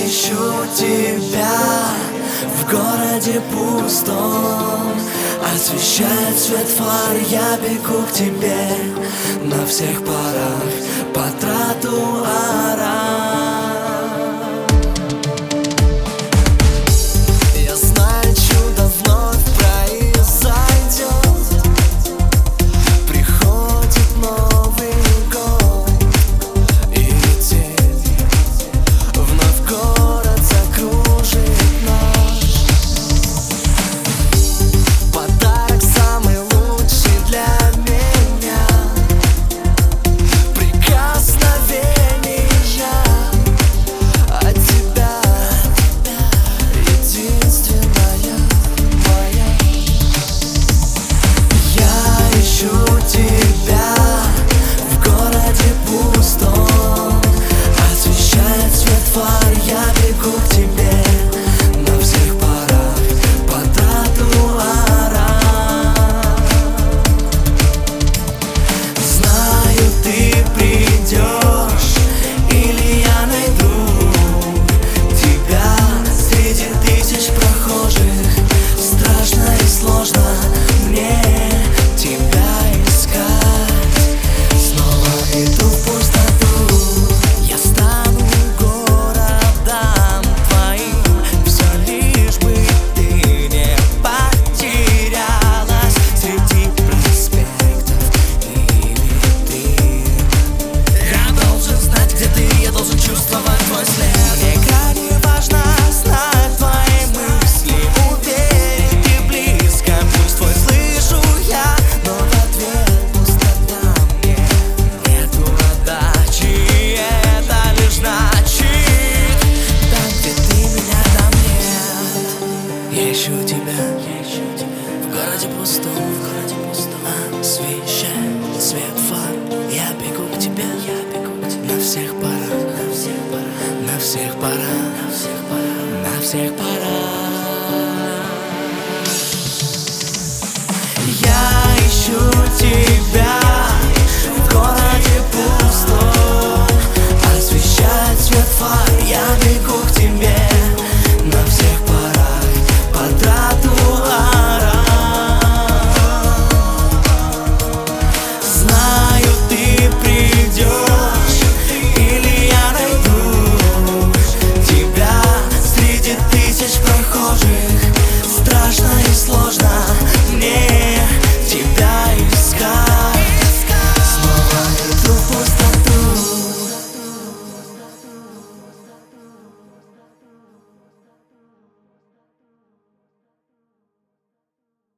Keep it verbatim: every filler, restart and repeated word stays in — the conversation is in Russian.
ищу тебя в городе пустом. Освещает свет фар, я бегу к тебе на всех парах по тротуарам. Я знаю, чудо вновь произойдет. Приходит Новый год, и день вновь город закружит наш. Подарок самый лучший для меня, прикосновения от тебя, единственная моя. Я ищу тебя в городе пустом. Освещает свет фар, я бегу к тебе на всех парах по тротуарам. Знаю, ты придешь, или я найду тебя среди тысяч прохожих. Страшно и сложно мне тебя искать. Снова иду в пустоту, я стану городом твоим. Все лишь бы ты не потерялась среди проспектов и витрин. Я должен знать, где ты, я должен чувствовать твой след. Мне крайне важно знать твои мысли, уверен, ты близко, пусть твой слышу я, но в ответ пустота. Мне нету отдачи, и это лишь значит там, где ты меня, там нет. Я ищу тебя в городе пустом, в городе пустом. Освещает свет фар, я бегу к тебе, я бегу к тебе на всех парах, на всех парах, на всех парах, на всех парах, на всех парах.